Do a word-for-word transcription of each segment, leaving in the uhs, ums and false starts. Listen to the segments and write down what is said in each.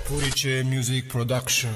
Purice Music Production.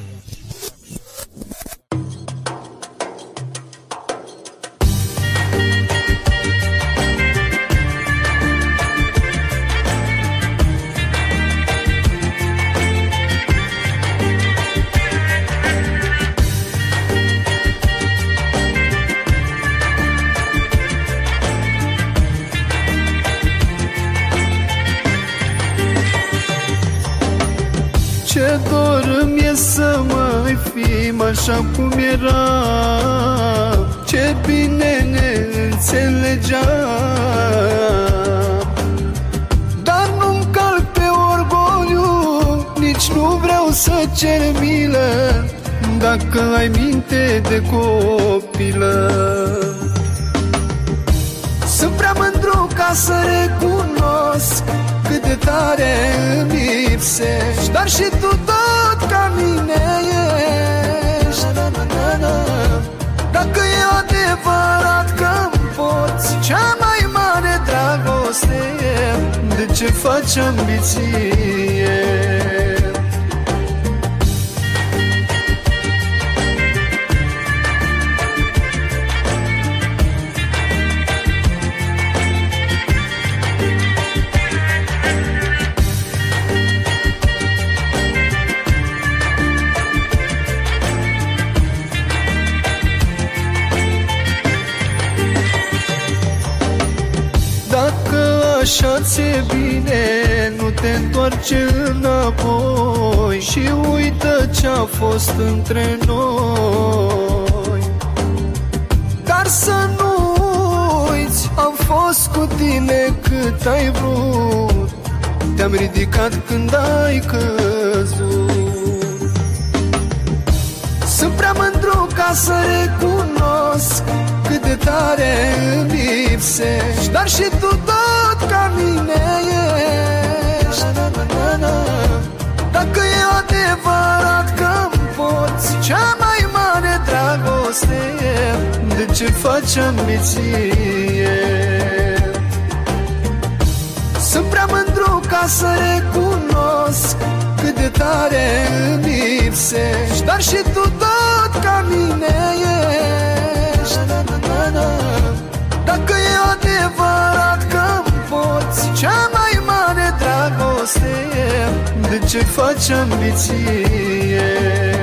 Ce dor îmi-e să mai fim așa cum era, ce bine ne înțelegeam. Dar nu-mi calc pe orgoliu, nici nu vreau să cer milă, dacă ai minte de copilă. Sunt prea mândru ca să recunosc cât de tare îmi lipsești, dar și tu tot ca mine ești. Dacă e adevărat că-mi porți cea mai mare dragoste, de ce faci ambiție? Așa ți-e bine, nu te întoarce înapoi și uită ce-a fost între noi. Dar să nu uiți, am fost cu tine cât ai vrut, te-am ridicat când ai căzut. Sunt prea mândru ca să recunosc cât de tare îmi lipsești, dar și tu tot ca mine ești. Dacă e adevărat că-mi porți cea mai mare dragoste, de ce faci ambiție? Sunt prea mândru ca să recunosc cât de tare îmi lipsești, dar și tu tot ca mine ești. Dacă e adevărat că-mi porți cea mai mare dragoste, de ce faci ambiție?